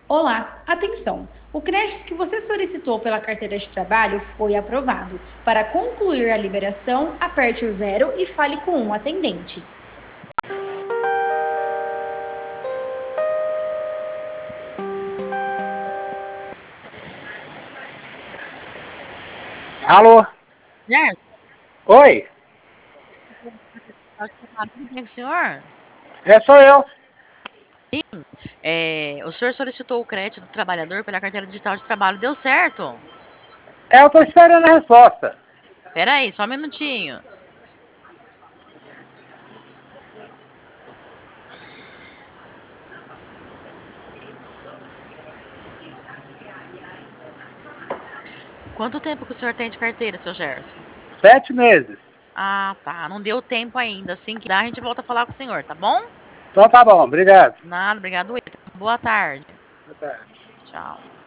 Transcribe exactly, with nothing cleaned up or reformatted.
Olá, atenção! O crédito que você solicitou pela carteira de trabalho foi aprovado. Para concluir a liberação, aperte o zero e fale com um atendente. Alô? Gerson, Oi? tudo bem com o senhor? É, sou eu. É, o senhor solicitou o crédito do trabalhador pela carteira digital de trabalho, deu certo? É, eu tô esperando a resposta. Pera aí, só um minutinho. Quanto tempo que o senhor tem de carteira, seu Gerson? Sete meses. Ah, tá, não deu tempo ainda. Assim que dá, a gente volta a falar com o senhor, tá bom? Então tá bom, obrigado. Nada, obrigado. Boa tarde. Boa tarde. Tchau.